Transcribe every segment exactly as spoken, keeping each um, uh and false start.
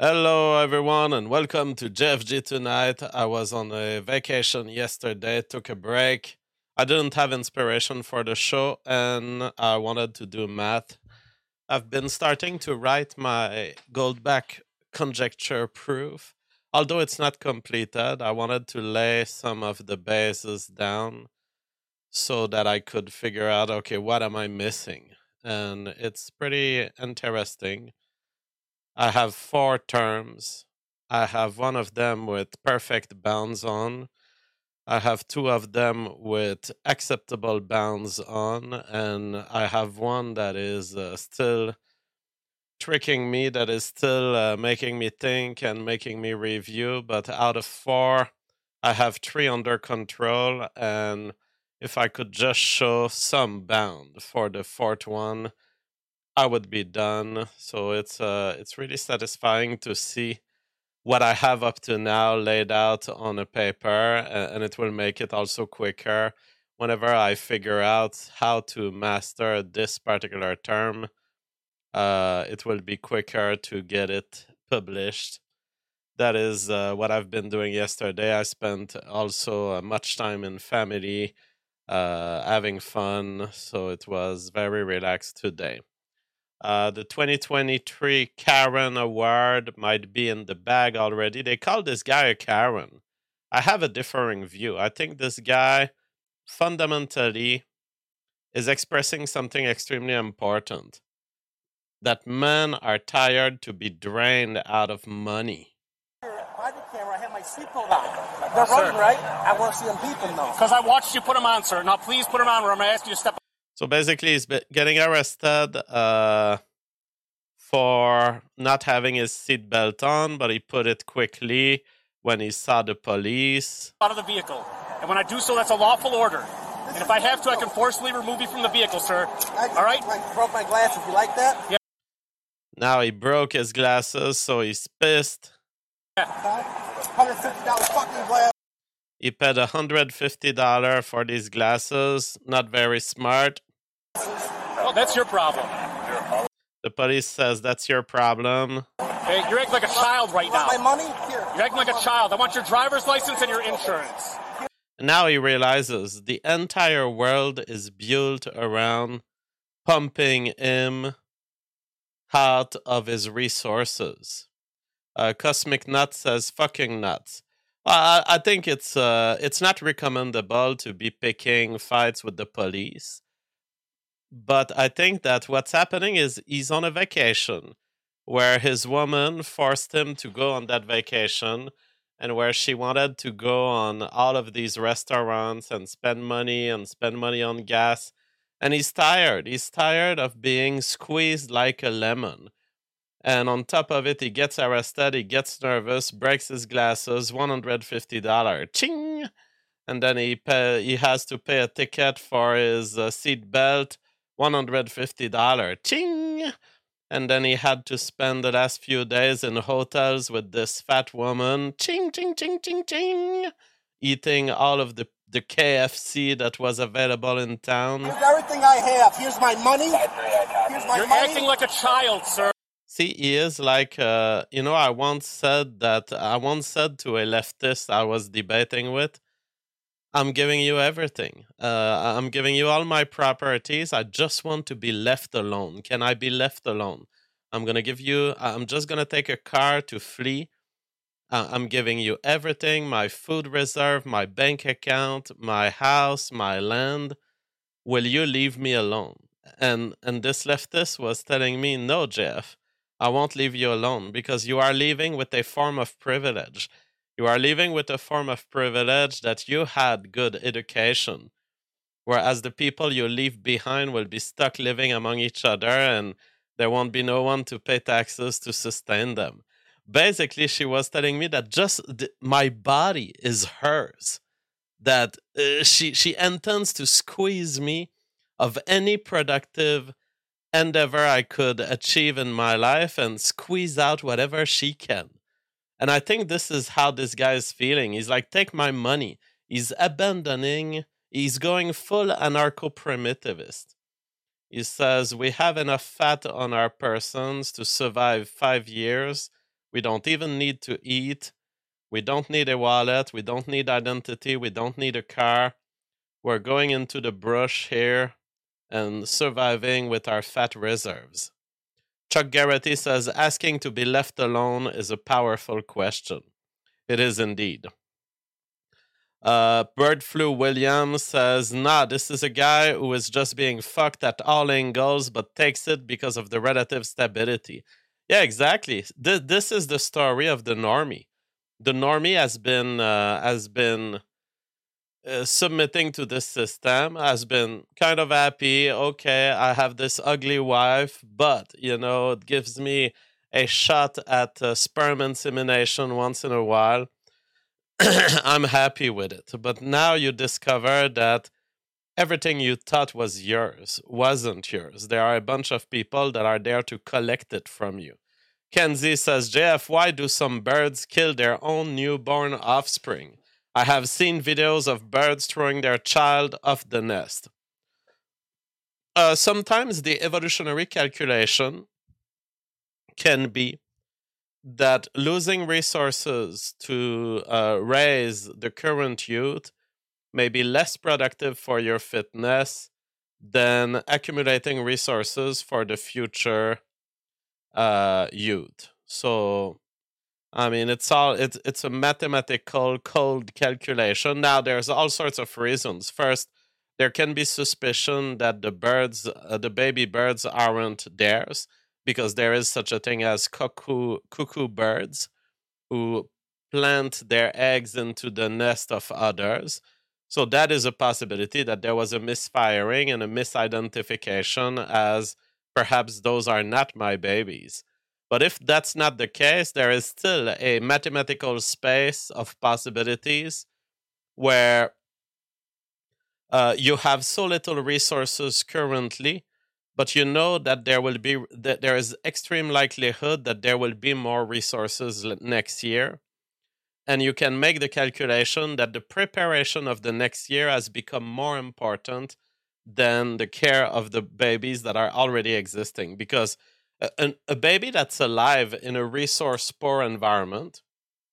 Hello, everyone, and welcome to J F G tonight. I was on a vacation yesterday, took a break. I didn't have inspiration for the show, and I wanted to do math. I've been starting to write my Goldbach conjecture proof. Although it's not completed, I wanted to lay some of the bases down so that I could figure out, okay, what am I missing? And it's pretty interesting. I have four terms. I have one of them with perfect bounds on. I have two of them with acceptable bounds on. And I have one that is uh, still tricking me, that is still uh, making me think and making me review. But out of four, I have three under control. And if I could just show some bound for the fourth one, I would be done. So it's uh it's really satisfying to see what I have up to now laid out on a paper, a- and it will make it also quicker whenever I figure out how to master this particular term. Uh, it will be quicker to get it published. That is uh, what I've been doing yesterday. I spent also uh, much time in family, uh, having fun, so it was very relaxed today. Uh, the twenty twenty-three Karen Award might be in the bag already. They call this guy a Karen. I have a differing view. I think this guy fundamentally is expressing something extremely important, that men are tired to be drained out of money. By the camera, I have my seatbelt on. They're running, right? I want to see them beeping, though. Because I watched you put them on, sir. Now, please put them on, or I'm going to ask you to step. So basically, he's be- getting arrested uh, for not having his seatbelt on, but he put it quickly when he saw the police. Out of the vehicle. And when I do so, that's a lawful order. And if I have to, I can forcibly remove you from the vehicle, sir. All right? I broke my glasses. You like that? Yeah. Now he broke his glasses, so he's pissed. one hundred fifty dollars fucking glass. He paid one hundred fifty dollars for these glasses. Not very smart. Well, that's your problem. The police says that's your problem. Okay, you're acting like a child right now. My money? Here. You're acting like a child. I want your driver's license and your insurance. And now he realizes the entire world is built around pumping him out of his resources. Uh, Cosmic Nuts says fucking nuts. I, I think it's uh, it's not recommendable to be picking fights with the police. But I think that what's happening is he's on a vacation where his woman forced him to go on that vacation, and where she wanted to go on all of these restaurants and spend money and spend money on gas. And he's tired. He's tired of being squeezed like a lemon. And on top of it, he gets arrested, he gets nervous, breaks his glasses, one hundred fifty dollars. Ching! And then he pay, he has to pay a ticket for his uh, seat belt, one hundred fifty dollars. Ching! And then he had to spend the last few days in hotels with this fat woman. Ching, ching, ching, ching, ching! Eating all of the, the K F C that was available in town. Here's everything I have. Here's my money. Here's my You're money. Acting like a child, sir. See, he is like, uh, you know, I once said that, I once said to a leftist I was debating with, I'm giving you everything. Uh, I'm giving you all my properties. I just want to be left alone. Can I be left alone? I'm going to give you, I'm just going to take a car to flee. Uh, I'm giving you everything, my food reserve, my bank account, my house, my land. Will you leave me alone? And, and this leftist was telling me, no, Jeff. I won't leave you alone, because you are leaving with a form of privilege. You are leaving with a form of privilege that you had good education, whereas the people you leave behind will be stuck living among each other, and there won't be no one to pay taxes to sustain them. Basically, she was telling me that just th- my body is hers, that uh, she, she intends to squeeze me of any productive endeavor I could achieve in my life and squeeze out whatever she can. And I think this is how this guy is feeling. He's like, take my money. He's abandoning, he's going full anarcho-primitivist. He says, we have enough fat on our persons to survive five years. We don't even need to eat. We don't need a wallet. We don't need identity. We don't need a car. We're going into the brush here and surviving with our fat reserves. Chuck Garrity says, asking to be left alone is a powerful question. It is indeed. Uh, Bird Flu Williams says, nah, this is a guy who is just being fucked at all angles, but takes it because of the relative stability. Yeah, exactly. This, this is the story of the normie. The normie has been uh, has been uh, submitting to this system, has been kind of happy. Okay, I have this ugly wife, but you know, it gives me a shot at uh, sperm insemination once in a while. I'm happy with it. But now you discover that everything you thought was yours wasn't yours. There are a bunch of people that are there to collect it from you. Kenzie says, J F, why do some birds kill their own newborn offspring? I have seen videos of birds throwing their child off the nest. Uh, sometimes the evolutionary calculation can be that losing resources to uh, raise the current youth may be less productive for your fitness than accumulating resources for the future uh, youth. So, I mean, it's all it's it's a mathematical cold calculation. Now, there's all sorts of reasons. First, there can be suspicion that the birds, uh, the baby birds, aren't theirs, because there is such a thing as cuckoo cuckoo birds who plant their eggs into the nest of others. So that is a possibility that there was a misfiring and a misidentification as perhaps those are not my babies. But if that's not the case, there is still a mathematical space of possibilities where uh, you have so little resources currently, but you know that there will be that there is extreme likelihood that there will be more resources next year. And you can make the calculation that the preparation of the next year has become more important than the care of the babies that are already existing. Because a, a baby that's alive in a resource-poor environment,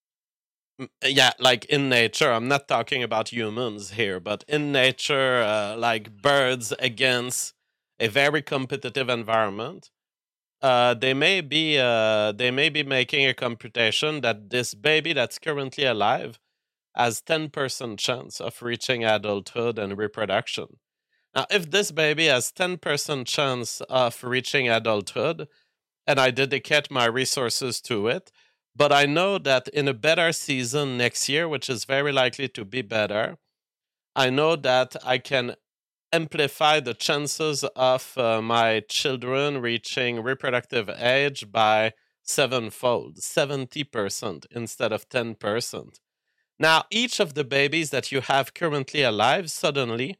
yeah, like in nature, I'm not talking about humans here, but in nature, uh, like birds against a very competitive environment, Uh, they may be uh, they may be making a computation that this baby that's currently alive has ten percent chance of reaching adulthood and reproduction. Now, if this baby has ten percent chance of reaching adulthood, and I dedicate my resources to it, but I know that in a better season next year, which is very likely to be better, I know that I can amplify the chances of uh, my children reaching reproductive age by sevenfold, seventy percent instead of ten percent. Now, each of the babies that you have currently alive suddenly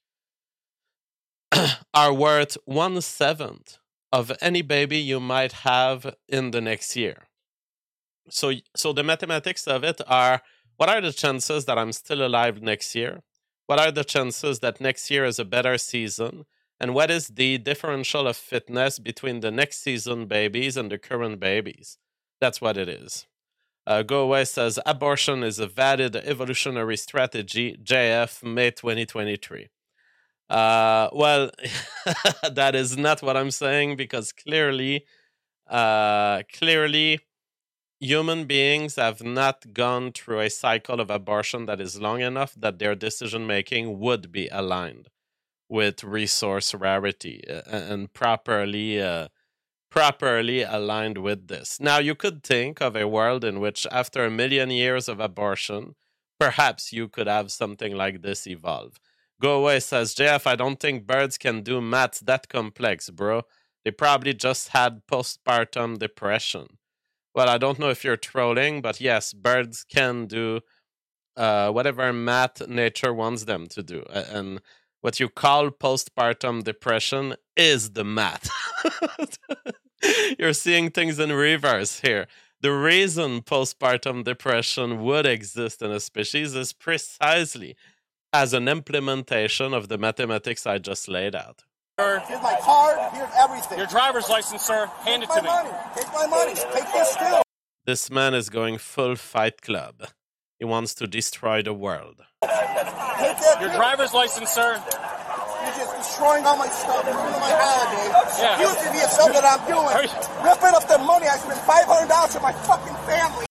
are worth one seventh of any baby you might have in the next year. So, so the mathematics of it are, what are the chances that I'm still alive next year? What are the chances that next year is a better season? And what is the differential of fitness between the next season babies and the current babies? That's what it is. Uh, Go Away says, abortion is a valid evolutionary strategy, J F, May twenty twenty-three. Uh, well, that is not what I'm saying, because clearly, uh, clearly, human beings have not gone through a cycle of abortion that is long enough that their decision-making would be aligned with resource rarity and properly uh, properly aligned with this. Now, you could think of a world in which after a million years of abortion, perhaps you could have something like this evolve. Go Away says, J F, I don't think birds can do maths that complex, bro. They probably just had postpartum depression. Well, I don't know if you're trolling, but yes, birds can do uh, whatever math nature wants them to do. And what you call postpartum depression is the math. You're seeing things in reverse here. The reason postpartum depression would exist in a species is precisely as an implementation of the mathematics I just laid out. Here's my card, here's everything. Your driver's license, sir. Hand it Take to my me. money. Take my money. Take this too. This man is going full Fight Club. He wants to destroy the world. Your driver's license, sir. You're just destroying all my stuff, ruining my holiday. Yeah. Using the stuff that I'm doing. Ripping up the money. I spent five hundred dollars for my fucking family.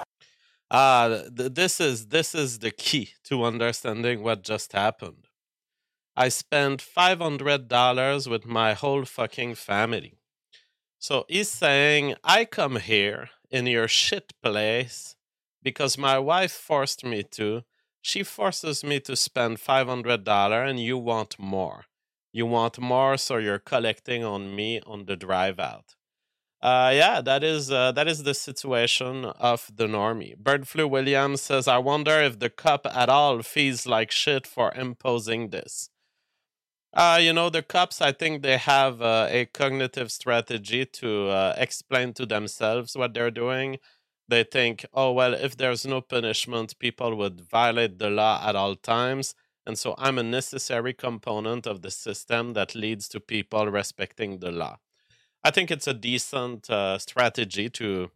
Ah, th- this is this is the key to understanding what just happened. I spent five hundred dollars with my whole fucking family. So he's saying, I come here in your shit place because my wife forced me to. She forces me to spend five hundred dollars and you want more. You want more, so you're collecting on me on the drive out. Uh, yeah, that is uh, that is the situation of the normie. Birdflu Williams says, I wonder if the cop at all feels like shit for imposing this. Uh, you know, the cops, I think they have uh, a cognitive strategy to uh, explain to themselves what they're doing. They think, oh, well, if there's no punishment, people would violate the law at all times. And so I'm a necessary component of the system that leads to people respecting the law. I think it's a decent uh, strategy to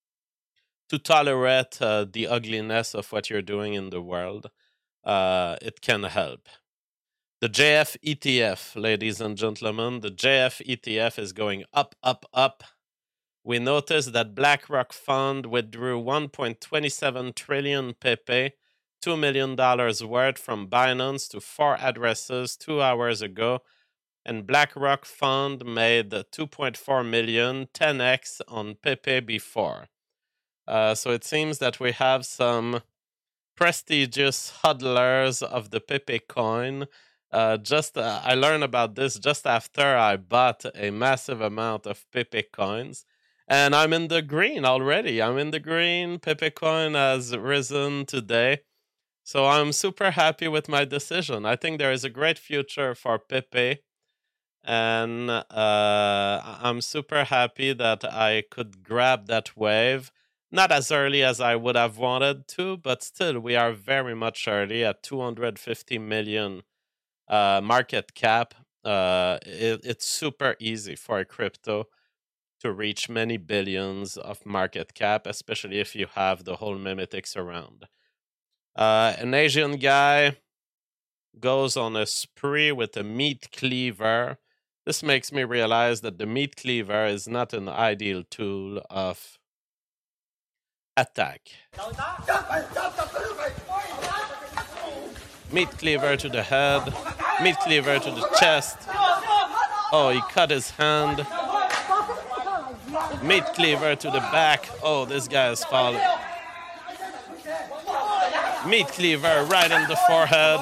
to tolerate uh, the ugliness of what you're doing in the world. Uh, it can help. The J F E T F, ladies and gentlemen, the J F E T F is going up, up, up. We noticed that BlackRock Fund withdrew one point two seven trillion P P, two million dollars worth from Binance to four addresses two hours ago. And BlackRock Fund made two point four million, ten x on P P before. Uh, so it seems that we have some prestigious hodlers of the P P coin. Uh, just uh, I learned about this just after I bought a massive amount of P P coins. And I'm in the green already. I'm in the green. P P coin has risen today. So I'm super happy with my decision. I think there is a great future for P P. And uh, I'm super happy that I could grab that wave. Not as early as I would have wanted to, but still, we are very much early at two hundred fifty million uh, market cap. Uh, it, it's super easy for a crypto to reach many billions of market cap, especially if you have the whole memetics around. Uh, an Asian guy goes on a spree with a meat cleaver. This makes me realize that the meat cleaver is not an ideal tool of attack. Meat cleaver to the head, meat cleaver to the chest. Oh, he cut his hand. Meat cleaver to the back. Oh, this guy is falling. Meat cleaver right in the forehead.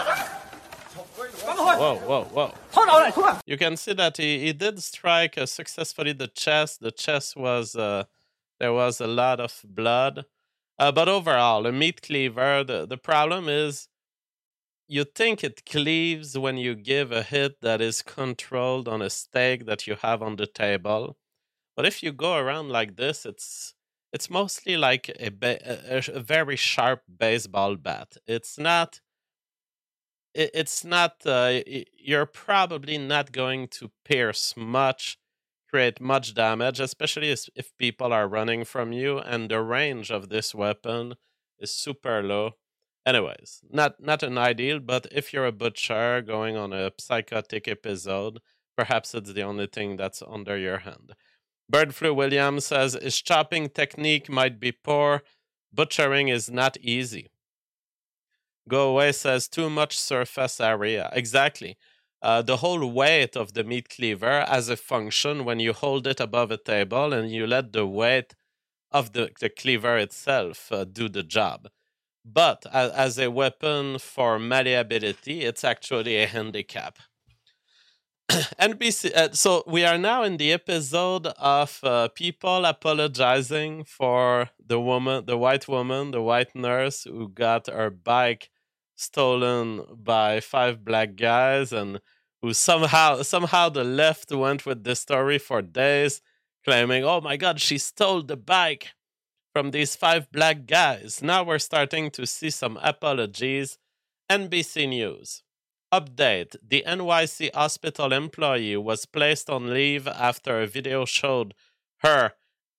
Whoa, whoa, whoa. You can see that he, he did strike uh, successfully the chest. The chest was, uh, there was a lot of blood. Uh, but overall, a meat cleaver, the, the problem is you think it cleaves when you give a hit that is controlled on a steak that you have on the table. But if you go around like this, it's it's mostly like a, ba- a, a very sharp baseball bat. It's not... It's not, uh, you're probably not going to pierce much, create much damage, especially if people are running from you, and the range of this weapon is super low. Anyways, not, not an ideal, but if you're a butcher going on a psychotic episode, perhaps it's the only thing that's under your hand. Birdflu Williams says, his chopping technique might be poor, butchering is not easy. Go Away says too much surface area. Exactly. Uh, the whole weight of the meat cleaver has a function when you hold it above a table and you let the weight of the, the cleaver itself uh, do the job. But as, as a weapon for malleability, it's actually a handicap. N B C. Uh, so we are now in the episode of uh, people apologizing for the woman, the white woman, the white nurse who got her bike stolen by five black guys, and who somehow somehow the left went with this story for days, claiming, "Oh my God, she stole the bike from these five black guys." Now we're starting to see some apologies. N B C News. Update. The N Y C hospital employee was placed on leave after a video showed her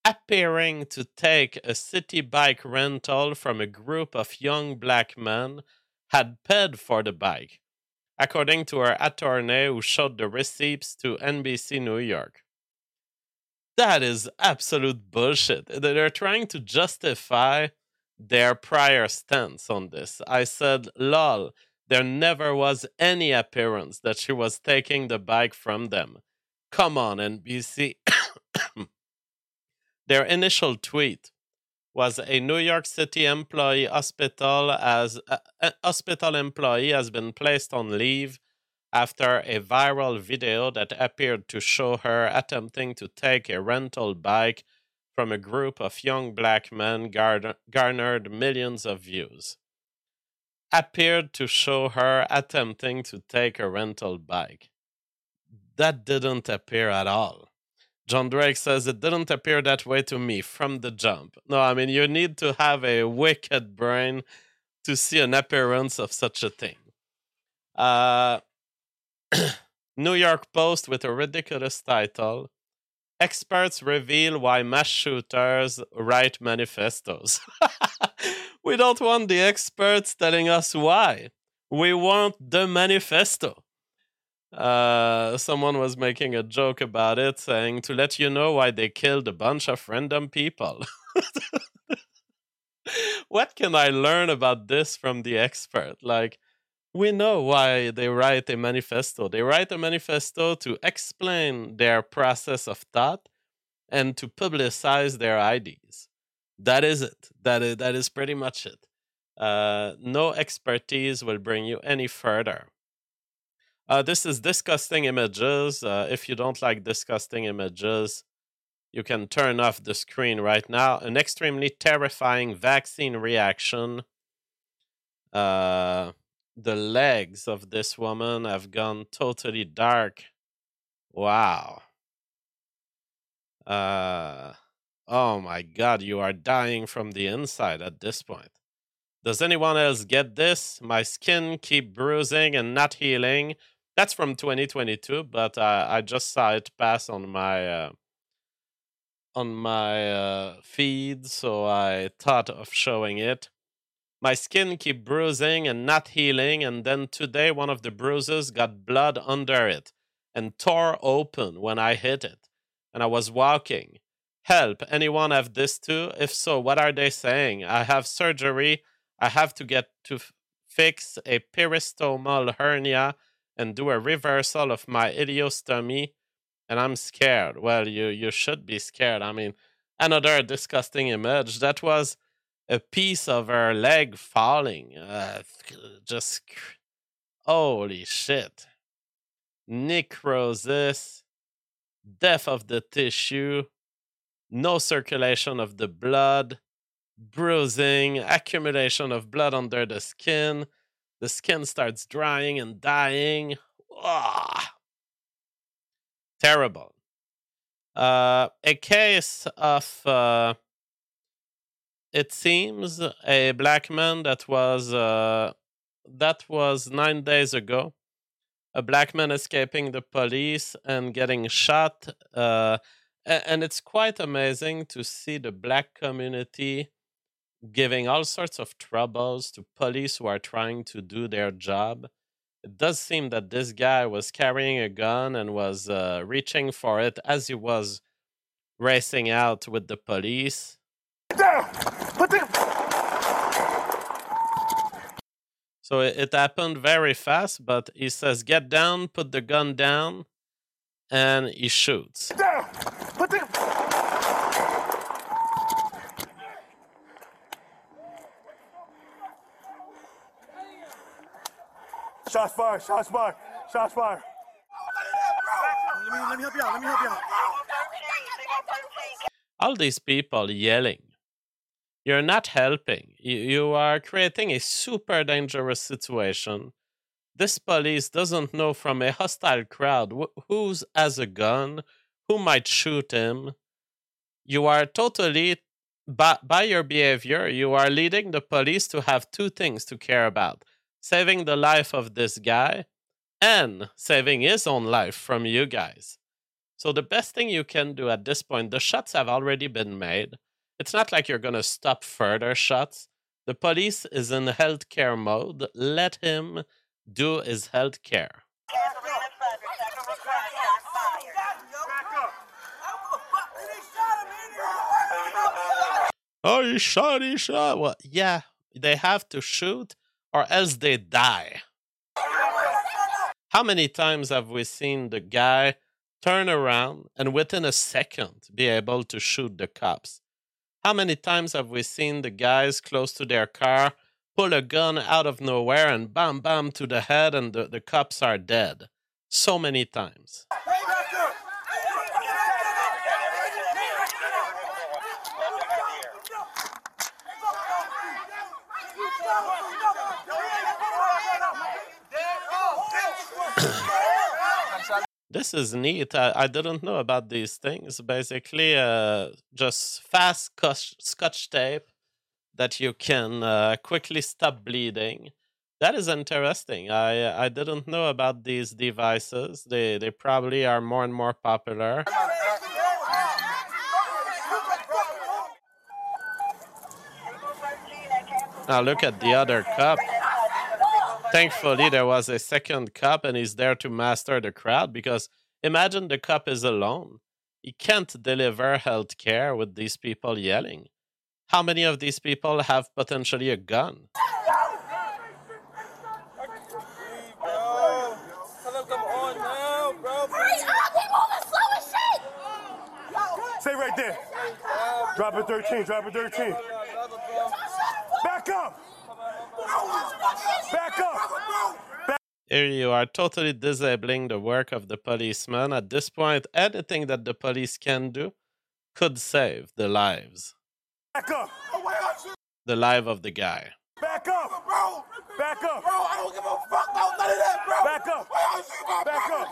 appearing to take a city bike rental from a group of young black men, had paid for the bike, according to her attorney who showed the receipts to N B C New York. That is absolute bullshit. They're trying to justify their prior stance on this. I said, lol, there never was any appearance that she was taking the bike from them. Come on, N B C. Their initial tweet was a New York City employee hospital as a, a hospital employee has been placed on leave after a viral video that appeared to show her attempting to take a rental bike from a group of young black men gar- garnered millions of views. Appeared to show her attempting to take a rental bike. That didn't appear at all. John Drake says it didn't appear that way to me from the jump. No, I mean, you need to have a wicked brain to see an appearance of such a thing. Uh, New York Post with a ridiculous title. Experts reveal why mass shooters write manifestos. We don't want the experts telling us why. We want the manifesto. Uh, someone was making a joke about it, saying to let you know why they killed a bunch of random people. What can I learn about this from the expert? Like, we know why they write a manifesto. They write a manifesto to explain their process of thought and to publicize their ideas. That is it. That is, that is pretty much it. Uh, no expertise will bring you any further. Uh, this is disgusting images. Uh, if you don't like disgusting images, you can turn off the screen right now. An extremely terrifying vaccine reaction. Uh, the legs of this woman have gone totally dark. Wow. Uh, oh my God, you are dying from the inside at this point. Does anyone else get this? My skin keep bruising and not healing. That's from twenty twenty-two, but uh, I just saw it pass on my uh, on my uh, feed, so I thought of showing it. My skin keep bruising and not healing, and then today one of the bruises got blood under it and tore open when I hit it, and I was walking. Help, anyone have this too? If so, what are they saying? I have surgery. I have to get to f- fix a peristomal hernia and do a reversal of my ileostomy, and I'm scared. Well, you you should be scared. I mean, another disgusting image. That was a piece of her leg falling. Uh, just, holy shit. Necrosis, death of the tissue, no circulation of the blood, bruising, accumulation of blood under the skin. The skin starts drying and dying. Ugh. Terrible. Uh, a case of, uh, it seems, a black man that was uh, that was nine days ago. A black man escaping the police and getting shot. Uh, and it's quite amazing to see the black community giving all sorts of troubles to police who are trying to do their job. It does seem that this guy was carrying a gun and was uh, reaching for it as he was racing out with the police. Down! Put the... So it, it happened very fast, but he says, get down, put the gun down, and he shoots. Down! Put the... Shots fired, shots fired, shots fired. Let me, let me help you out, let me help you out. All these people yelling. You're not helping. You, you are creating a super dangerous situation. This police doesn't know from a hostile crowd wh- who has a gun, who might shoot him. You are totally, by, by your behavior, you are leading the police to have two things to care about. Saving the life of this guy and saving his own life from you guys. So the best thing you can do at this point, the shots have already been made. It's not like you're going to stop further shots. The police is in healthcare mode. Let him do his healthcare. Oh, he shot, he shot. Well, yeah, they have to shoot or else they die. How many times have we seen the guy turn around and within a second be able to shoot the cops? How many times have we seen the guys close to their car pull a gun out of nowhere and bam, bam to the head and the, the cops are dead? So many times. This is neat. I, I didn't know about these things. Basically, uh, just fast scotch, scotch tape that you can uh, quickly stop bleeding. That is interesting. I I didn't know about these devices. They they probably are more and more popular. Now look at the other cop. Thankfully, there was a second cop and he's there to master the crowd, because imagine the cop is alone. He can't deliver health care with these people yelling. How many of these people have potentially a gun? Stay right there. Drop it thirteen, drop it thirteen. Back up! Back up! Back Here you are totally disabling the work of the policeman. At this point, anything that the police can do could save the lives. Back up! The life of the guy. Back up! Back up! Bro, I don't give a fuck about none of that, bro! Back up! Back up!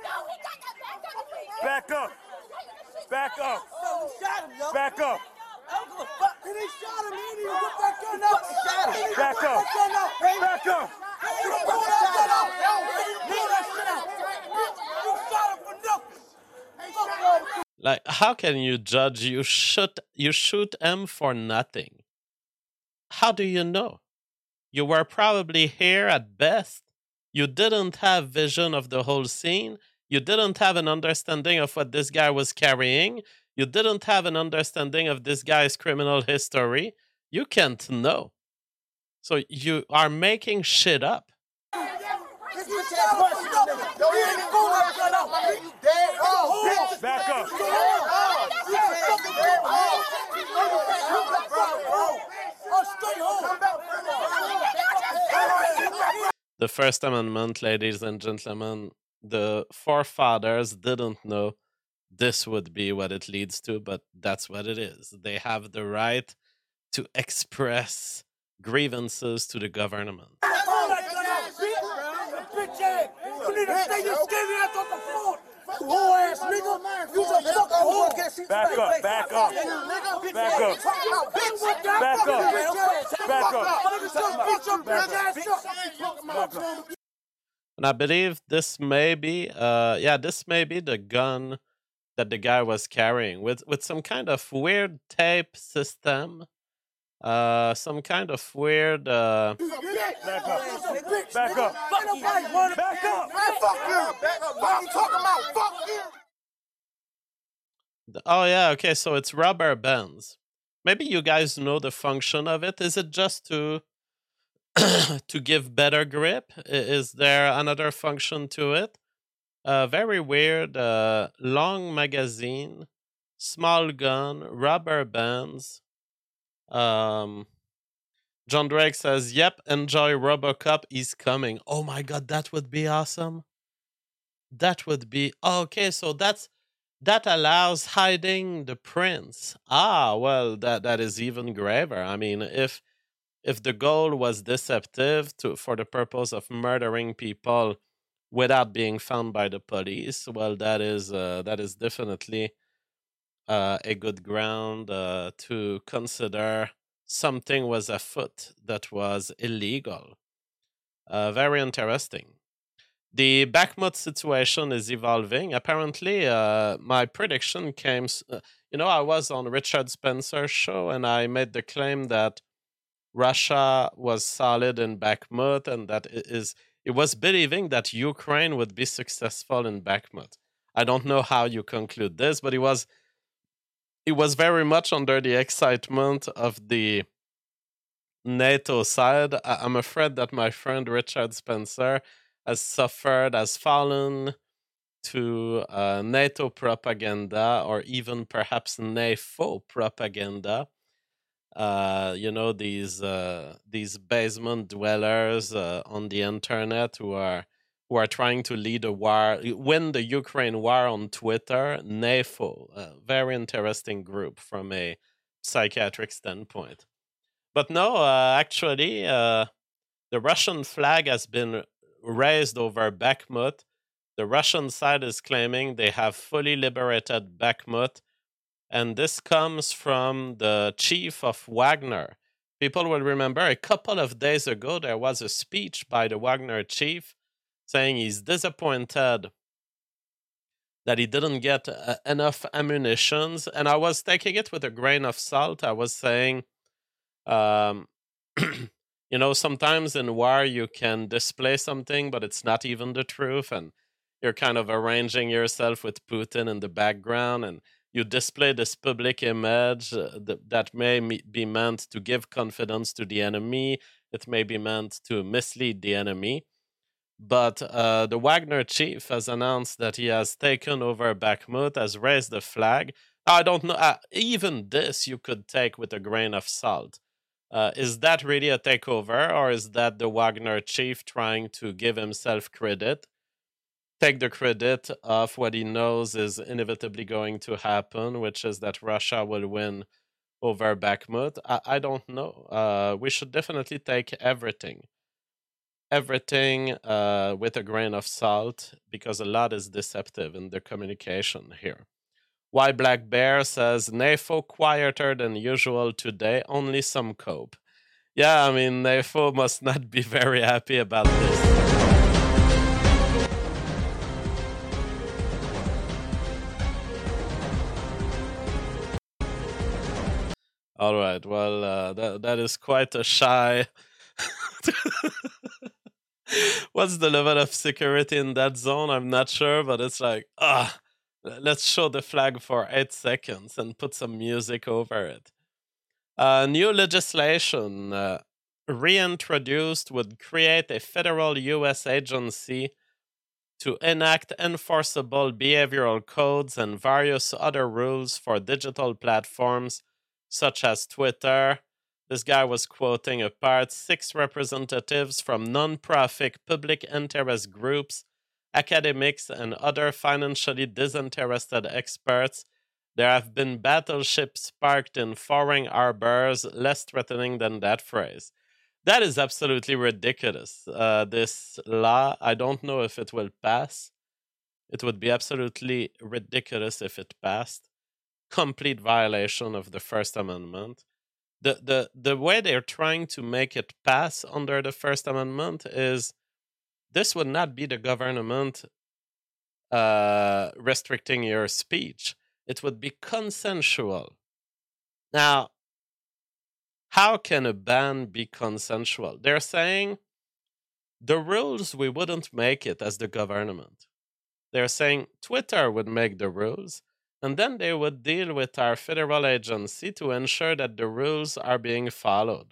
Back up! Back up! Back up! I don't give a fuck. He shot him. He didn't get that gun up. Back up. Back up. You don't put that gun up. Leave that shit out. You shot him for nothing. Like, how can you judge? You shoot, you shoot him for nothing. How do you know? You were probably here at best. You didn't have vision of the whole scene. You didn't have an understanding of what this guy was carrying. You didn't have an understanding of this guy's criminal history. You can't know. So you are making shit up. Back up. The First Amendment, ladies and gentlemen, the forefathers didn't know this would be what it leads to, but that's what it is. They have the right to express grievances to the government. Back up, back up, back up, back up, back up. And I believe this may be, uh, yeah, this may be the gun that the guy was carrying with, with some kind of weird tape system, uh, some kind of weird. Uh, back up, back up, back up, fuck you, what are you talking about? Fuck you. Oh yeah, okay, so it's rubber bands. Maybe you guys know the function of it. Is it just to to give better grip? Is there another function to it? Uh, very weird. Uh, long magazine, small gun, rubber bands. Um, John Drake says, "Yep, enjoy RoboCop. He's coming." Oh my god, that would be awesome. That would be okay. So that's that allows hiding the prints. Ah, well, that that is even graver. I mean, if if the goal was deceptive to for the purpose of murdering people without being found by the police, well, that is uh, that is definitely uh, a good ground uh, to consider something was afoot that was illegal. Uh, very interesting. the Bakhmut situation is evolving. Apparently, uh, my prediction came. s- Uh, you know, I was on Richard Spencer's show and I made the claim that Russia was solid in Bakhmut and that it is it was believing that Ukraine would be successful in Bakhmut. I don't know how you conclude this, but it was it was very much under the excitement of the NATO side. I- I'm afraid that my friend Richard Spencer has suffered, has fallen to uh, NATO propaganda or even perhaps NAFO propaganda. Uh, you know, these uh, these basement dwellers uh, on the internet who are who are trying to lead a war, win the Ukraine war on Twitter. NAFO, a very interesting group from a psychiatric standpoint. But no, uh, actually, uh, the Russian flag has been raised over Bakhmut. The Russian side is claiming they have fully liberated Bakhmut, and this comes from the chief of Wagner. People will remember a couple of days ago there was a speech by the Wagner chief saying he's disappointed that he didn't get uh, enough ammunitions, and I was taking it with a grain of salt. I was saying, um, you know, sometimes in war you can display something, but it's not even the truth, and you're kind of arranging yourself with Putin in the background, and you display this public image uh, th- that may me- be meant to give confidence to the enemy. It may be meant to mislead the enemy. But uh, the Wagner chief has announced that he has taken over Bakhmut, has raised the flag. I don't know. Uh, even this you could take with a grain of salt. Uh, is that really a takeover, or is that the Wagner chief trying to give himself credit, take the credit of what he knows is inevitably going to happen, which is that Russia will win over Bakhmut? I, I don't know. Uh, we should definitely take everything, everything uh, with a grain of salt, because a lot is deceptive in the communication here. Why Black Bear says NAFO quieter than usual today, only some cope. Yeah, I mean, NAFO must not be very happy about this. All right, well, uh, that, that is quite a shy. What's the level of security in that zone? I'm not sure, but it's like, ah, let's show the flag for eight seconds and put some music over it. Uh, new legislation uh, reintroduced would create a federal U S agency to enact enforceable behavioral codes and various other rules for digital platforms such as Twitter. This guy was quoting apart six representatives from nonprofit public interest groups, academics, and other financially disinterested experts. There have been battleships parked in foreign harbors, less threatening than that phrase. That is absolutely ridiculous. Uh, this law, I don't know if it will pass. It would be absolutely ridiculous if it passed. Complete violation of the First Amendment. The, the, the way they're trying to make it pass under the First Amendment is this would not be the government uh, restricting your speech. It would be consensual. Now, how can a ban be consensual? They're saying the rules, we wouldn't make it as the government. They're saying Twitter would make the rules, and then they would deal with our federal agency to ensure that the rules are being followed.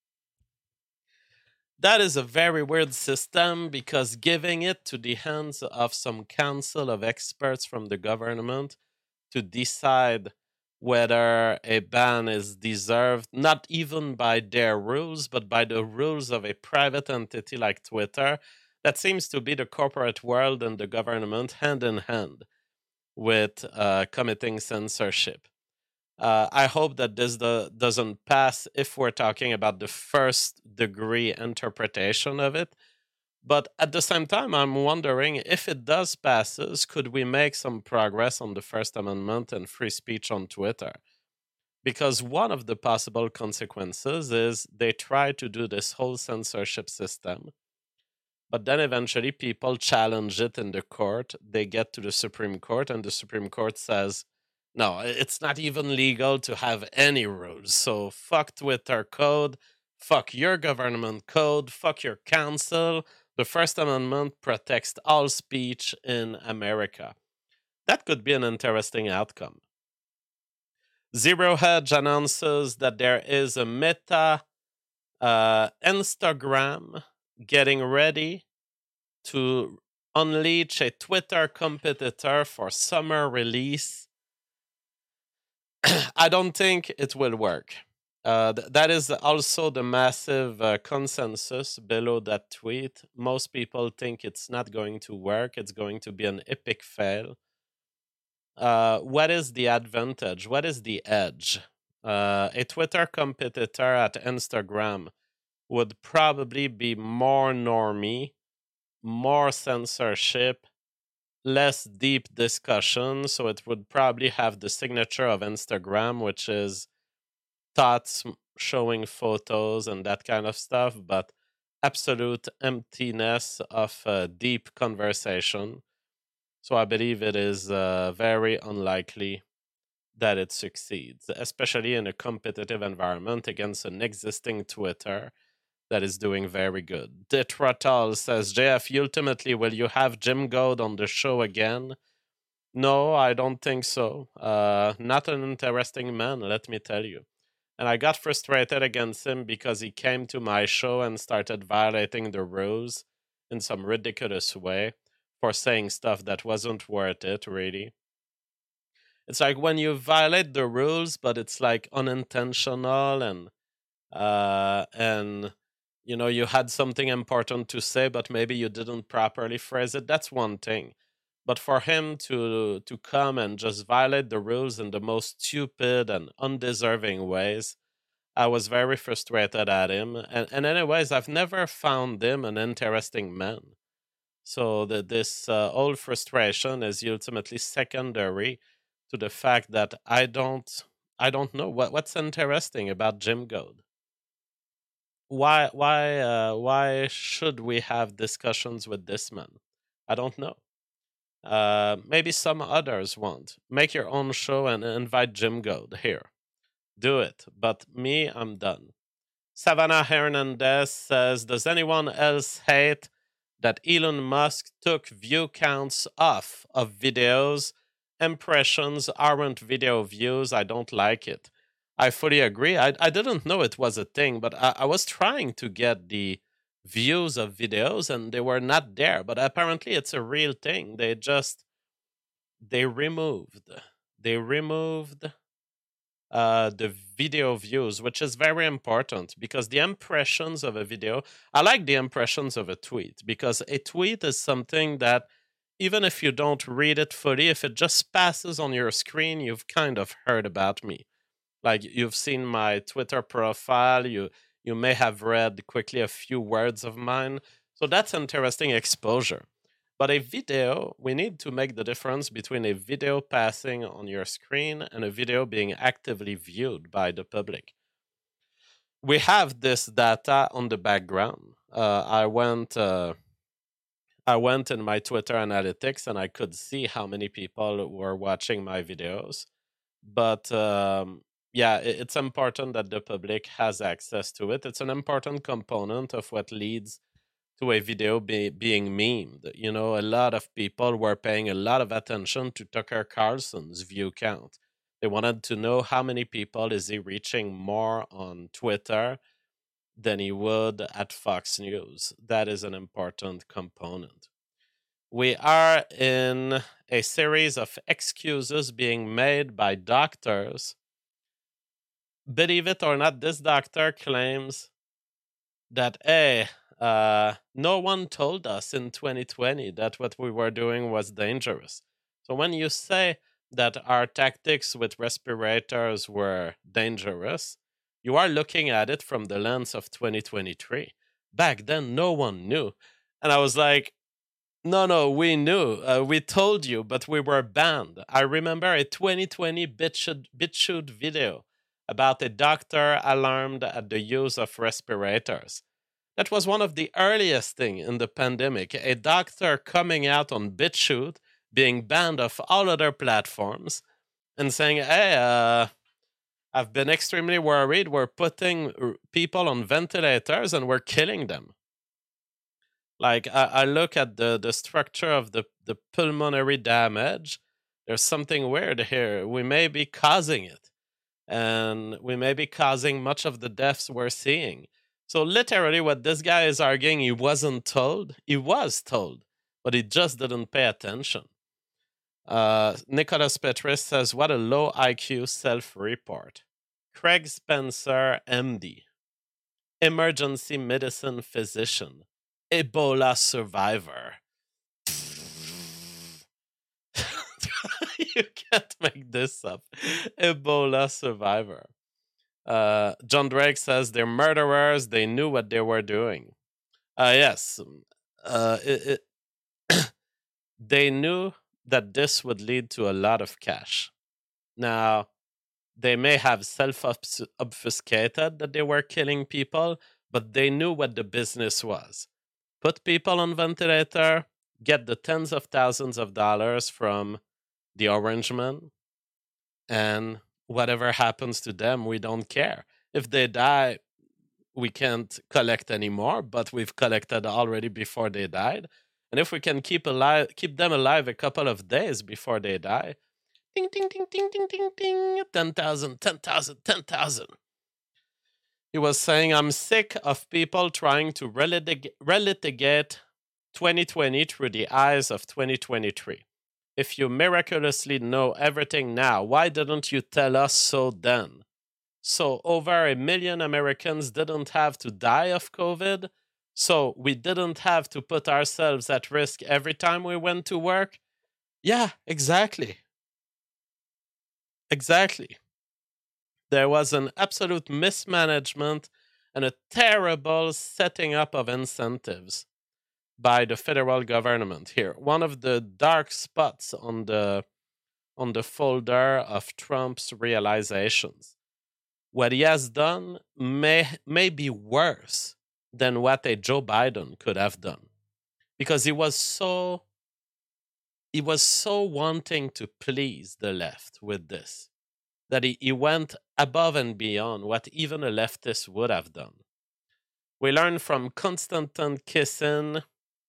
That is a very weird system, because giving it to the hands of some council of experts from the government to decide whether a ban is deserved, not even by their rules, but by the rules of a private entity like Twitter, that seems to be the corporate world and the government hand in hand with uh, committing censorship. Uh, I hope that this do- doesn't pass if we're talking about the first degree interpretation of it. But at the same time, I'm wondering if it does passes, could we make some progress on the First Amendment and free speech on Twitter? Because one of the possible consequences is they try to do this whole censorship system. But then eventually people challenge it in the court. They get to the Supreme Court, and the Supreme Court says, no, it's not even legal to have any rules. So fuck Twitter code, fuck your government code, fuck your council. The First Amendment protects all speech in America. That could be an interesting outcome. Zero Hedge announces that there is a Meta uh, Instagram getting ready to unleash a Twitter competitor for summer release. I don't think it will work. Uh, th- that is also the massive uh, consensus below that tweet. Most people think it's not going to work. It's going to be an epic fail. Uh, what is the advantage? What is the edge? Uh, a Twitter competitor at Instagram would probably be more normie, more censorship, less deep discussion. So it would probably have the signature of Instagram, which is thoughts showing photos and that kind of stuff, but absolute emptiness of uh, deep conversation. So I believe it is uh, very unlikely that it succeeds, especially in a competitive environment against an existing Twitter that is doing very good. Detratal says, J F, ultimately, will you have Jim Goad on the show again? No, I don't think so. Uh, not an interesting man, let me tell you. And I got frustrated against him because he came to my show and started violating the rules in some ridiculous way for saying stuff that wasn't worth it, really. It's like when you violate the rules, but it's like unintentional and uh, and you know you had something important to say, but maybe you didn't properly phrase it. That's one thing. But for him to to come and just violate the rules in the most stupid and undeserving ways, I was very frustrated at him. And, and anyways, I've never found him an interesting man. So the, this uh, whole frustration is ultimately secondary to the fact that I don't I don't know what what's interesting about Jim Goad. Why why uh, why should we have discussions with this man? I don't know. Uh, maybe some others won't. Make your own show and invite Jim Goad here. Do it. But me, I'm done. Savannah Hernandez says, does anyone else hate that Elon Musk took view counts off of videos? Impressions aren't video views. I don't like it. I fully agree. I, I didn't know it was a thing, but I, I was trying to get the views of videos and they were not there. But apparently it's a real thing. They just, they removed, they removed uh, the video views, which is very important because the impressions of a video, I like the impressions of a tweet because a tweet is something that even if you don't read it fully, if it just passes on your screen, you've kind of heard about me. Like you've seen my Twitter profile, you you may have read quickly a few words of mine. So that's interesting exposure. But a video, we need to make the difference between a video passing on your screen and a video being actively viewed by the public. We have this data on the background. Uh, I went uh, I went in my Twitter analytics and I could see how many people were watching my videos. But um, yeah, it's important that the public has access to it. It's an important component of what leads to a video be, being memed. You know, a lot of people were paying a lot of attention to Tucker Carlson's view count. They wanted to know how many people is he reaching more on Twitter than he would at Fox News. That is an important component. We are in a series of excuses being made by doctors. Believe it or not, this doctor claims that, hey, uh, no one told us in twenty twenty that what we were doing was dangerous. So when you say that our tactics with respirators were dangerous, you are looking at it from the lens of twenty twenty-three. Back then, no one knew. And I was like, no, no, we knew. Uh, we told you, but we were banned. I remember a twenty twenty BitChute, BitChute video about a doctor alarmed at the use of respirators. That was one of the earliest thing in the pandemic. A doctor coming out on BitChute, being banned off all other platforms, and saying, hey, uh, I've been extremely worried. We're putting people on ventilators and we're killing them. Like, I, I look at the, the structure of the, the pulmonary damage. There's something weird here. We may be causing it. And we may be causing much of the deaths we're seeing. So literally what this guy is arguing, he wasn't told. He was told, but he just didn't pay attention. Uh, Nicholas Petris says, what a low I Q self-report. Craig Spencer, M D. Emergency medicine physician. Ebola survivor. You can't make this up. Ebola survivor. Uh, John Drake says they're murderers. They knew what they were doing. Uh, yes. Uh, it, it they knew that this would lead to a lot of cash. Now, they may have self-obfuscated that they were killing people, but they knew what the business was. Put people on ventilator, get the tens of thousands of dollars from the Orange Man, and whatever happens to them, we don't care. If they die, we can't collect anymore, but we've collected already before they died. And if we can keep alive, keep them alive a couple of days before they die, ding, ding, ding, ding, ding, ding, ding, ten thousand, ten thousand, ten thousand. He was saying, I'm sick of people trying to relitig- relitigate twenty twenty through the eyes of twenty twenty-three. If you miraculously know everything now, why didn't you tell us so then? So over a million Americans didn't have to die of COVID, so we didn't have to put ourselves at risk every time we went to work? Yeah, exactly. Exactly. There was an absolute mismanagement and a terrible setting up of incentives by the federal government here. One of the dark spots on the on the folder of Trump's realizations. What he has done may may be worse than what a Joe Biden could have done. Because he was so he was so wanting to please the left with this that he, he went above and beyond what even a leftist would have done. We learned from Konstantin Kisin,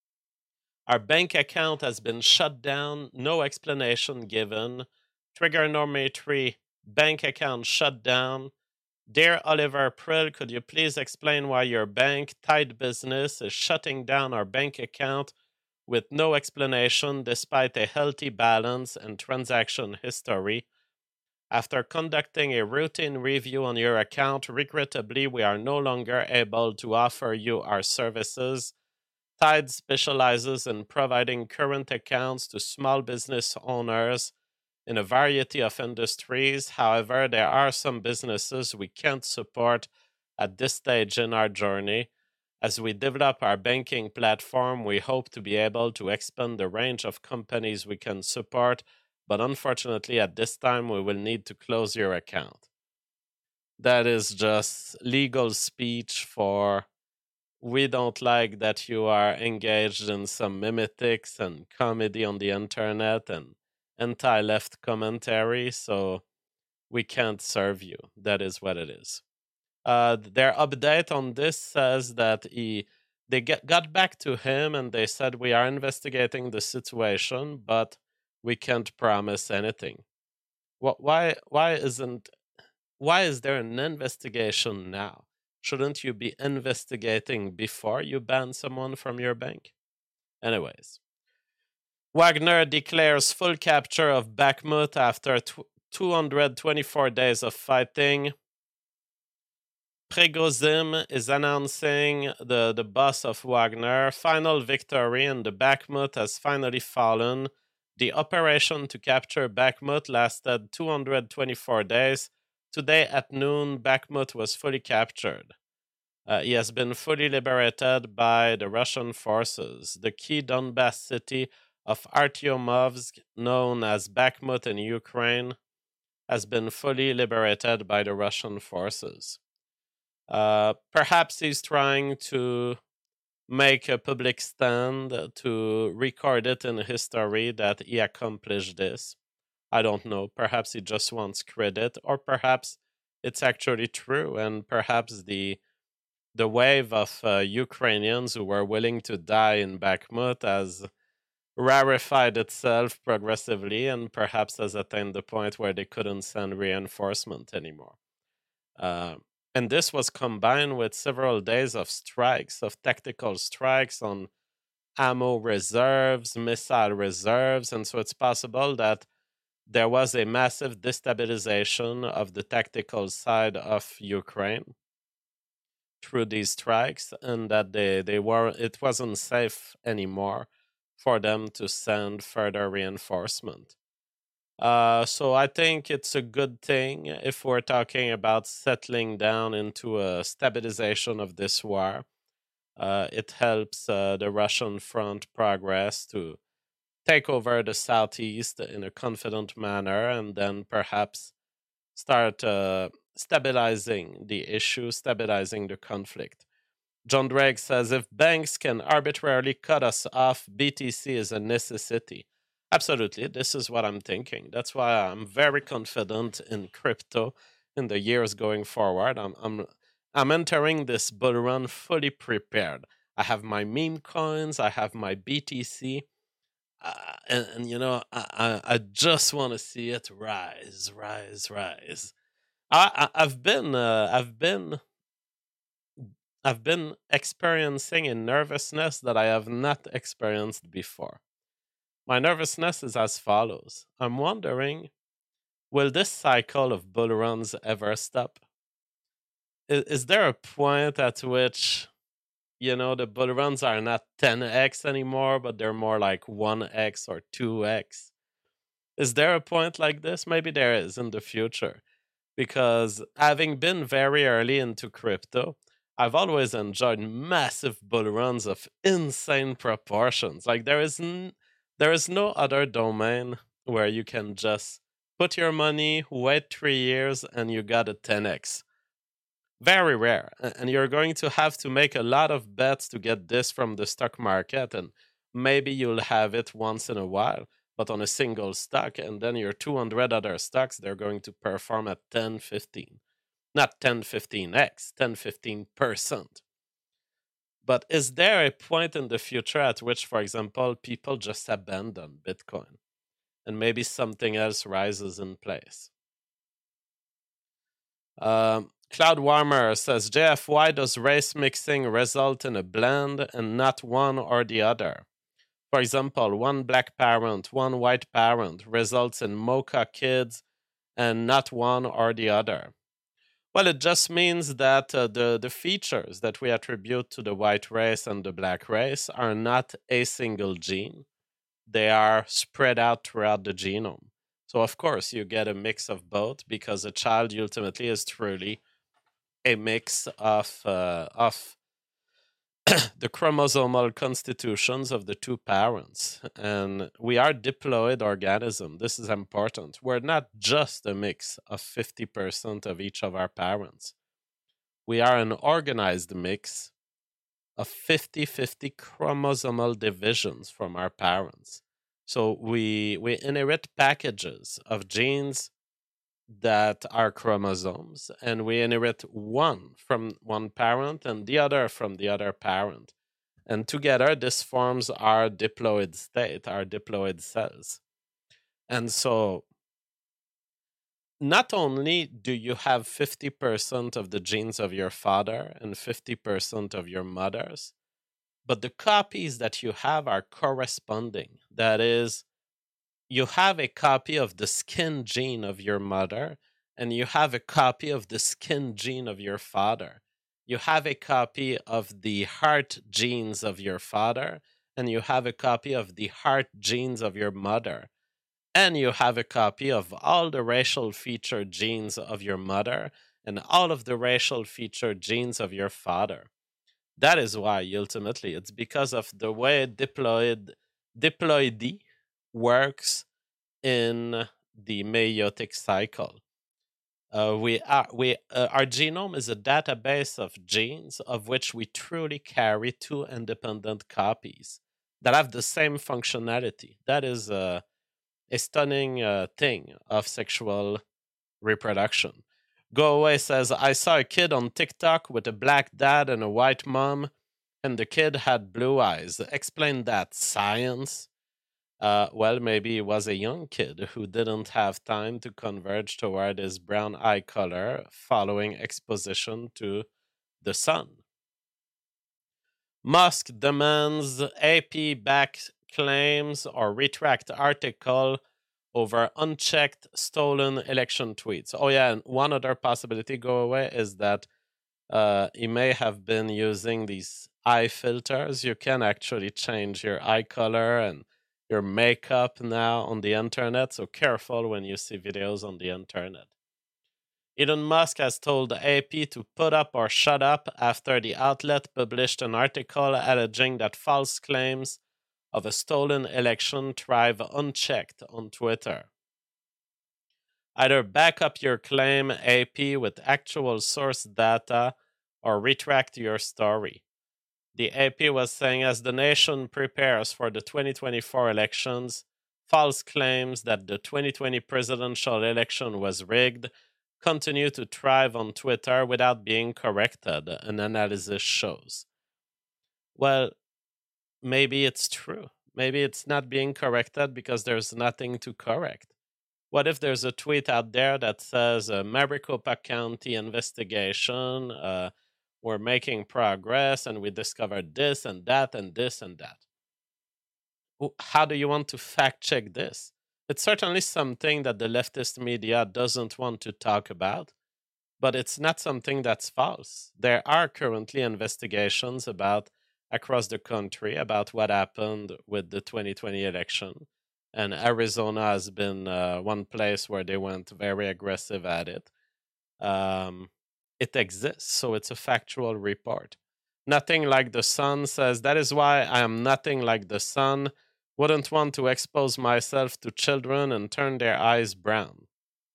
our bank account has been shut down, no explanation given. Trigonometry, bank account shut down. Dear Oliver Prill, could you please explain why your bank, Tide Business, is shutting down our bank account with no explanation despite a healthy balance and transaction history? After conducting a routine review on your account, regrettably, we are no longer able to offer you our services. Tide specializes in providing current accounts to small business owners in a variety of industries. However, there are some businesses we can't support at this stage in our journey. As we develop our banking platform, we hope to be able to expand the range of companies we can support, but unfortunately, at this time, we will need to close your account. That is just legal speech for, we don't like that you are engaged in some mimetics and comedy on the internet and anti-left commentary, so we can't serve you. That is what it is. Uh, their update on this says that he they get, got back to him and they said, we are investigating the situation, but we can't promise anything. What? Why? Why isn't? Why is there an investigation now? Shouldn't you be investigating before you ban someone from your bank? Anyways, Wagner declares full capture of Bakhmut after tw- two hundred twenty-four days of fighting. Prigozhin is announcing, the, the boss of Wagner, final victory and the Bakhmut has finally fallen. The operation to capture Bakhmut lasted two hundred twenty-four days. Today at noon, Bakhmut was fully captured. Uh, he has been fully liberated by the Russian forces. The key Donbass city of Artyomovsk, known as Bakhmut in Ukraine, has been fully liberated by the Russian forces. Uh, perhaps he's trying to make a public stand to record it in history that he accomplished this. I don't know. Perhaps he just wants credit, or perhaps it's actually true, and perhaps the the wave of uh, Ukrainians who were willing to die in Bakhmut has rarefied itself progressively, and perhaps has attained the point where they couldn't send reinforcement anymore. Uh, and this was combined with several days of strikes, of tactical strikes on ammo reserves, missile reserves, and so it's possible that there was a massive destabilization of the tactical side of Ukraine through these strikes, and that they, they were it wasn't safe anymore for them to send further reinforcement. Uh, so I think it's a good thing if we're talking about settling down into a stabilization of this war. Uh, it helps uh, the Russian front progress to take over the southeast in a confident manner, and then perhaps start uh, stabilizing the issue, stabilizing the conflict. John Drake says, if banks can arbitrarily cut us off, B T C is a necessity. Absolutely, this is what I'm thinking. That's why I'm very confident in crypto in the years going forward. I'm I'm I'm entering this bull run fully prepared. I have my meme coins, I have my B T C, uh, and, and you know, I I, I just want to see it rise, rise, rise. I, I I've been uh, I've been I've been experiencing a nervousness that I have not experienced before. My nervousness is as follows. I'm wondering, will this cycle of bull runs ever stop? Is, is there a point at which, you know, the bull runs are not ten x anymore, but they're more like one x or two x? Is there a point like this? Maybe there is in the future. Because having been very early into crypto, I've always enjoyed massive bull runs of insane proportions. Like there is n- there is no other domain where you can just put your money, wait three years, and you got a ten x. Very rare. A- And you're going to have to make a lot of bets to get this from the stock market, and maybe you'll have it once in a while, but on a single stock, and then your two hundred other stocks, they're going to perform at ten, fifteen. Not ten, fifteen x, ten, fifteen percent. But is there a point in the future at which, for example, people just abandon Bitcoin and maybe something else rises in place? Um, Cloud Warmer says, J F, why does race mixing result in a blend and not one or the other? For example, one black parent, one white parent results in mocha kids and not one or the other. Well, it just means that uh, the, the features that we attribute to the white race and the black race are not a single gene. They are spread out throughout the genome. So, of course, you get a mix of both because a child ultimately is truly a mix of, uh, of the chromosomal constitutions of the two parents. And we are diploid organism. This is important. We're not just a mix of fifty percent of each of our parents. We are an organized mix of fifty-fifty chromosomal divisions from our parents. So we we inherit packages of genes that are chromosomes, and we inherit one from one parent and the other from the other parent. And together, this forms our diploid state, our diploid cells. And so, not only do you have fifty percent of the genes of your father and fifty percent of your mother's, but the copies that you have are corresponding. That is, you have a copy of the skin gene of your mother, and you have a copy of the skin gene of your father. You have a copy of the heart genes of your father, and you have a copy of the heart genes of your mother. And you have a copy of all the racial feature genes of your mother and all of the racial feature genes of your father. That is why, ultimately, it's because of the way diploid, diploidy works in the meiotic cycle. Uh, we are we uh, our genome is a database of genes of which we truly carry two independent copies that have the same functionality. That is a, a stunning uh, thing of sexual reproduction. Go Away says, I saw a kid on TikTok with a black dad and a white mom, and the kid had blue eyes. Explain that, science. Uh, well, maybe he was a young kid who didn't have time to converge toward his brown eye color following exposition to the sun. Musk demands A P back claims or retract article over unchecked stolen election tweets. Oh yeah, and one other possibility, Go Away, is that uh, he may have been using these eye filters. You can actually change your eye color and your makeup now on the internet, so careful when you see videos on the internet. Elon Musk has told A P to put up or shut up after the outlet published an article alleging that false claims of a stolen election thrive unchecked on Twitter. Either back up your claim, A P, with actual source data or retract your story. The A P was saying, as the nation prepares for the twenty twenty-four elections, false claims that the twenty twenty presidential election was rigged continue to thrive on Twitter without being corrected, an analysis shows. Well, maybe it's true. Maybe it's not being corrected because there's nothing to correct. What if there's a tweet out there that says, uh, Maricopa County investigation, uh, we're making progress and we discovered this and that and this and that? How do you want to fact check this? It's certainly something that the leftist media doesn't want to talk about, but it's not something that's false. There are currently investigations about across the country about what happened with the twenty twenty election. And Arizona has been uh, one place where they went very aggressive at it. Um, it exists, so it's a factual report. Nothing Like the Sun says, that is why I am nothing like the sun. Wouldn't want to expose myself to children and turn their eyes brown.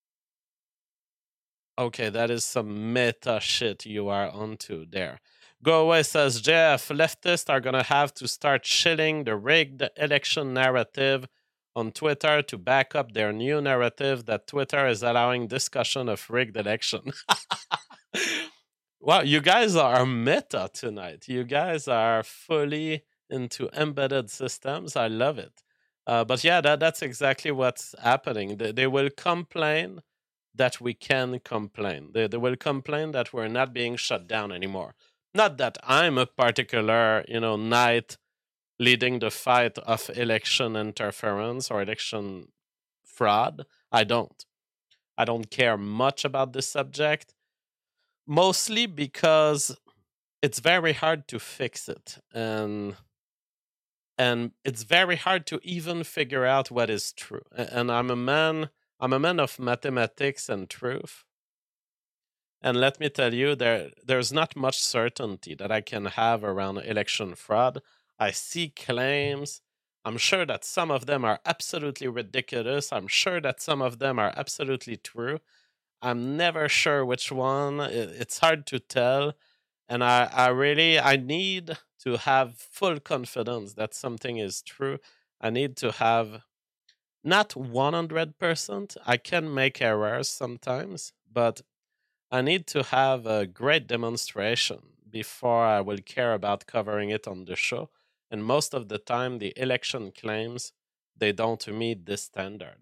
Okay, that is some meta shit you are onto there. Go Away says, J F, leftists are going to have to start shilling the rigged election narrative on Twitter to back up their new narrative that Twitter is allowing discussion of rigged election. Wow, you guys are meta tonight. You guys are fully into embedded systems. I love it. Uh, but yeah, that, that's exactly what's happening. They, they will complain that we can complain. They, they will complain that we're not being shut down anymore. Not that I'm a particular, you know, knight leading the fight of election interference or election fraud. I don't. I don't care much about this subject, mostly because it's very hard to fix it. And and it's very hard to even figure out what is true. And I'm a man, I'm a man of mathematics and truth. And let me tell you, there there's not much certainty that I can have around election fraud. I see claims. I'm sure that some of them are absolutely ridiculous. I'm sure that some of them are absolutely true. I'm never sure which one. It's hard to tell. And I, I really, I need to have full confidence that something is true. I need to have not one hundred percent. I can make errors sometimes, but I need to have a great demonstration before I will care about covering it on the show. And most of the time, the election claims, they don't meet this standard.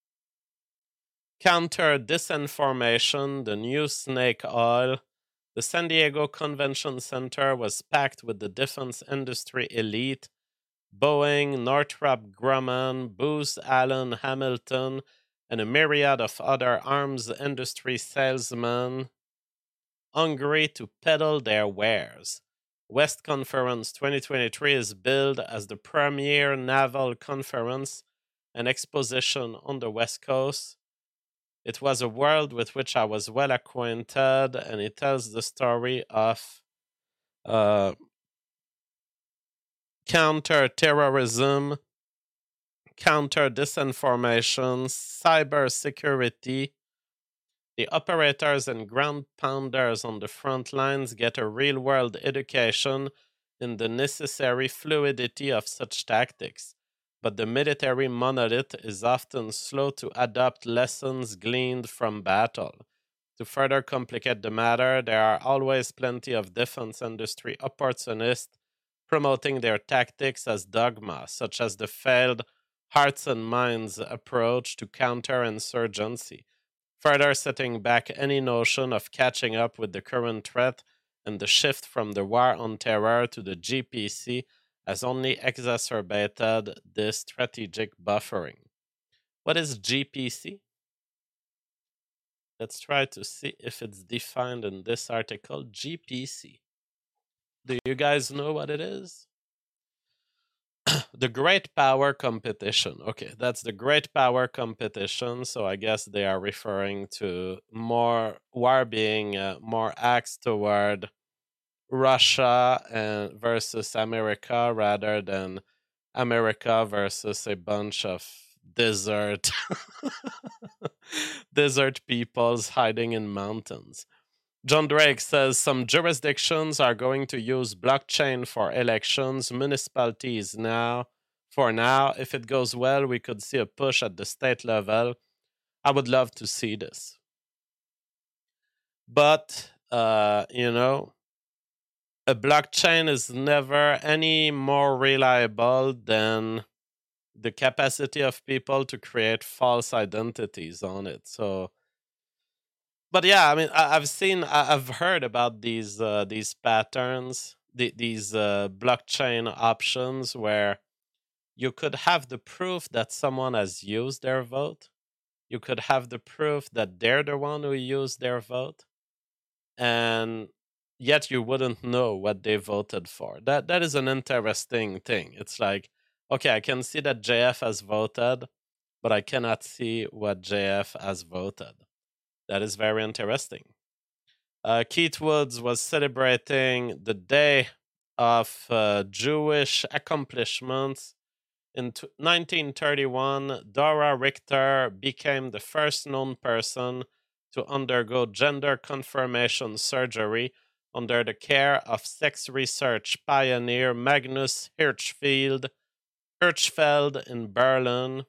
Counter disinformation, the new snake oil. The San Diego Convention Center was packed with the defense industry elite. Boeing, Northrop Grumman, Booz Allen Hamilton, and a myriad of other arms industry salesmen hungry to peddle their wares. West Conference twenty twenty-three is billed as the premier naval conference and exposition on the West Coast. It was a world with which I was well acquainted, and it tells the story of uh, counter-terrorism, counter-disinformation, cybersecurity, The operators and ground pounders on the front lines get a real-world education in the necessary fluidity of such tactics, but the military monolith is often slow to adopt lessons gleaned from battle. To further complicate the matter, there are always plenty of defense industry opportunists promoting their tactics as dogma, such as the failed hearts and minds approach to counterinsurgency, further setting back any notion of catching up with the current threat, and the shift from the war on terror to the G P C has only exacerbated this strategic buffering. What is G P C? Let's try to see if it's defined in this article. G P C. Do you guys know what it is? The Great Power Competition. Okay, that's the Great Power Competition. So I guess they are referring to more war being uh, more axed toward Russia and versus America rather than America versus a bunch of desert desert peoples hiding in mountains. John Drake says some jurisdictions are going to use blockchain for elections, municipalities now. For now, if it goes well, we could see a push at the state level. I would love to see this. But, uh, you know, a blockchain is never any more reliable than the capacity of people to create false identities on it. So, but yeah, I mean, I, I've seen, I, I've heard about these uh, these patterns, the, these uh, blockchain options where you could have the proof that someone has used their vote. You could have the proof that they're the one who used their vote, and yet you wouldn't know what they voted for. That that is an interesting thing. It's like, okay, I can see that J F has voted, but I cannot see what J F has voted. That is very interesting. Uh, Keith Woods was celebrating the day of uh, Jewish accomplishments. In t- nineteen thirty-one, Dora Richter became the first known person to undergo gender confirmation surgery under the care of sex research pioneer Magnus Hirschfeld, Hirschfeld in Berlin.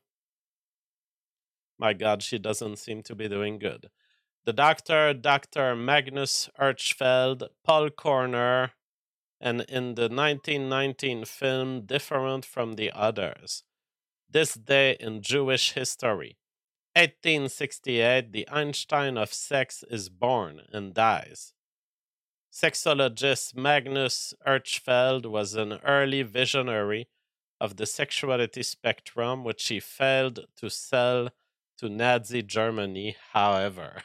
My God, she doesn't seem to be doing good. The doctor, Doctor Magnus Hirschfeld, Paul Corner, and in the nineteen nineteen film Different from the Others. This day in Jewish history. eighteen sixty-eight, the Einstein of sex is born and dies. Sexologist Magnus Hirschfeld was an early visionary of the sexuality spectrum, which he failed to sell to Nazi Germany, however.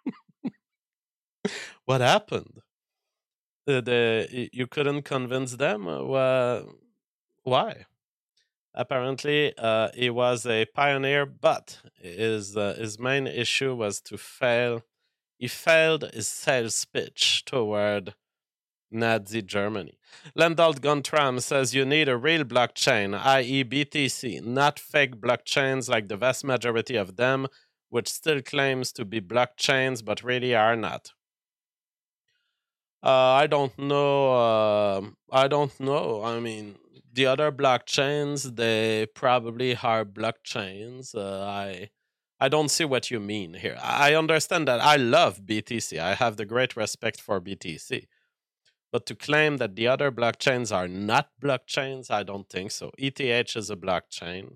What happened? The, the, you couldn't convince them? Uh, why? Apparently, uh, he was a pioneer, but his, uh, his main issue was to fail. He failed his sales pitch toward Nazi Germany. Lendalt Guntram says you need a real blockchain, that is. B T C, not fake blockchains like the vast majority of them, which still claims to be blockchains but really are not. Uh, I don't know. Uh, I don't know. I mean, the other blockchains, they probably are blockchains. Uh, I I don't see what you mean here. I understand that I love B T C. I have the great respect for B T C. But to claim that the other blockchains are not blockchains, I don't think so. E T H is a blockchain.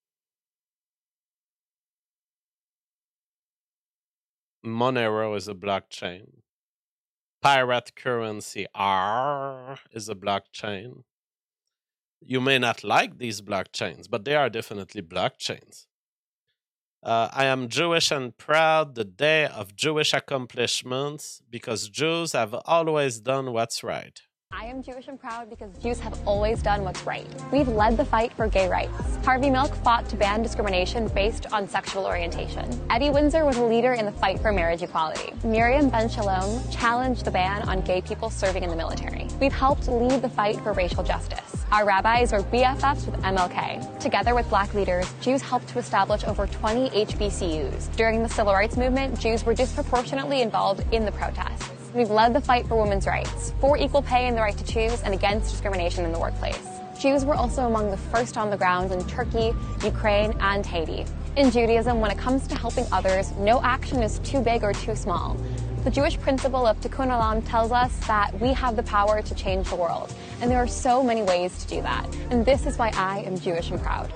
Monero is a blockchain. Pirate currency R is a blockchain. You may not like these blockchains, but they are definitely blockchains. Uh, I am Jewish and proud the day of Jewish accomplishments because Jews have always done what's right. I am Jewish and proud because Jews have always done what's right. We've led the fight for gay rights. Harvey Milk fought to ban discrimination based on sexual orientation. Eddie Windsor was a leader in the fight for marriage equality. Miriam Ben Shalom challenged the ban on gay people serving in the military. We've helped lead the fight for racial justice. Our rabbis were B F Fs with M L K. Together with black leaders, Jews helped to establish over twenty H B C Us. During the civil rights movement, Jews were disproportionately involved in the protests. We've led the fight for women's rights, for equal pay and the right to choose, and against discrimination in the workplace. Jews were also among the first on the ground in Turkey, Ukraine, and Haiti. In Judaism, when it comes to helping others, no action is too big or too small. The Jewish principle of Tikkun Olam tells us that we have the power to change the world, and there are so many ways to do that. And this is why I am Jewish and proud.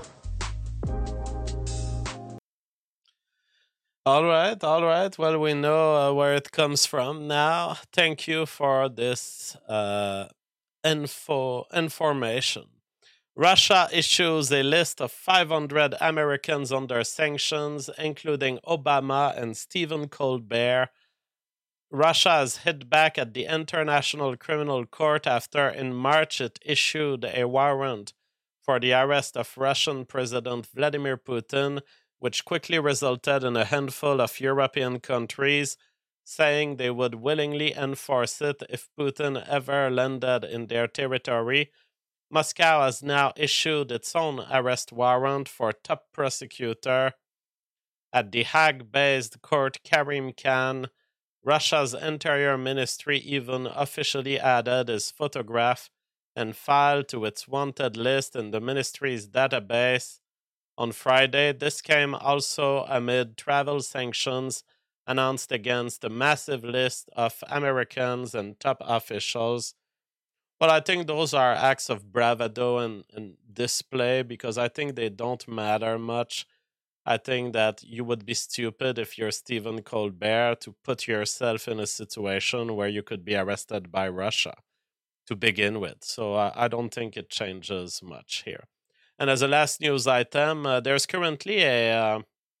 All right, all right. Well, we know uh, where it comes from now. Thank you for this uh, info information. Russia issues a list of five hundred Americans under sanctions, including Obama and Stephen Colbert. Russia has hit back at the International Criminal Court after, in March, it issued a warrant for the arrest of Russian President Vladimir Putin, which quickly resulted in a handful of European countries saying they would willingly enforce it if Putin ever landed in their territory. Moscow has now issued its own arrest warrant for top prosecutor at the Hague-based court Karim Khan. Russia's Interior Ministry even officially added his photograph and file to its wanted list in the ministry's database. On Friday, this came also amid travel sanctions announced against a massive list of Americans and top officials. Well, I think those are acts of bravado and, and display because I think they don't matter much. I think that you would be stupid if you're Stephen Colbert to put yourself in a situation where you could be arrested by Russia to begin with. So uh, I don't think it changes much here. And as a last news item, uh, there's currently a uh,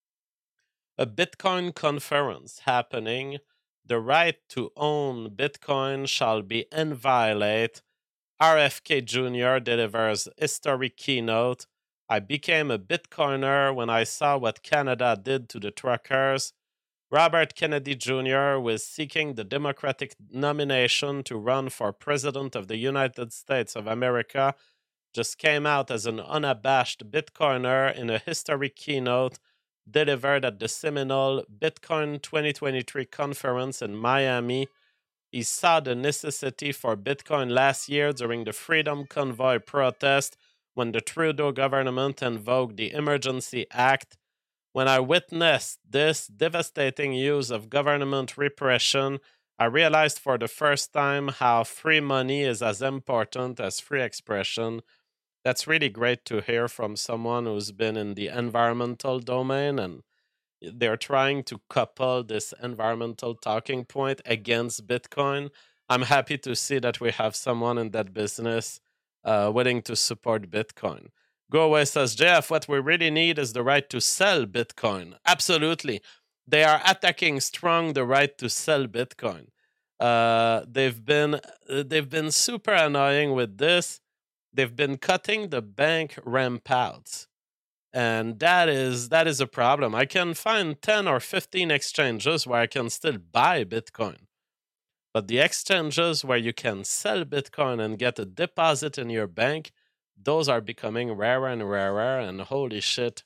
a Bitcoin conference happening. The right to own Bitcoin shall be inviolate. R F K Junior delivers historic keynote. I became a Bitcoiner when I saw what Canada did to the truckers. Robert Kennedy Junior was seeking the Democratic nomination to run for President of the United States of America, just came out as an unabashed Bitcoiner in a historic keynote delivered at the seminal Bitcoin twenty twenty-three conference in Miami. He saw the necessity for Bitcoin last year during the Freedom Convoy protest when the Trudeau government invoked the Emergency Act. When I witnessed this devastating use of government repression, I realized for the first time how free money is as important as free expression. That's really great to hear from someone who's been in the environmental domain, and they're trying to couple this environmental talking point against Bitcoin. I'm happy to see that we have someone in that business uh, willing to support Bitcoin. Go Away says, J F, what we really need is the right to sell Bitcoin. Absolutely. They are attacking strong the right to sell Bitcoin. Uh, they've been they've been super annoying with this. They've been cutting the bank ramp outs. And that is that is a problem. I can find ten or fifteen exchanges where I can still buy Bitcoin. But the exchanges where you can sell Bitcoin and get a deposit in your bank, those are becoming rarer and rarer. And holy shit,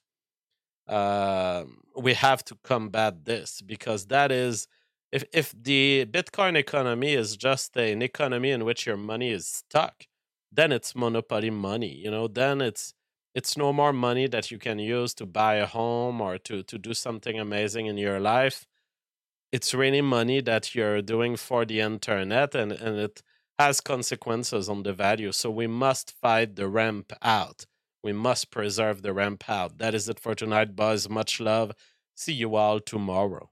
uh, we have to combat this because that is, if, if the Bitcoin economy is just an economy in which your money is stuck, then it's monopoly money. You know, then it's it's no more money that you can use to buy a home or to, to do something amazing in your life. It's really money that you're doing for the internet, and, and it has consequences on the value. So we must fight the ramp out. We must preserve the ramp out. That is it for tonight, boys. Much love. See you all tomorrow.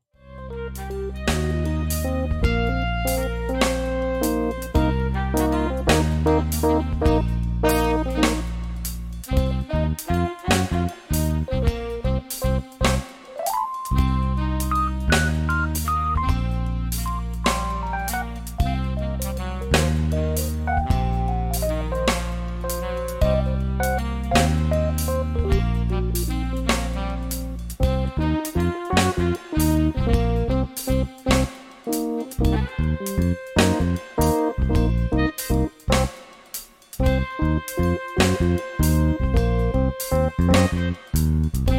Thank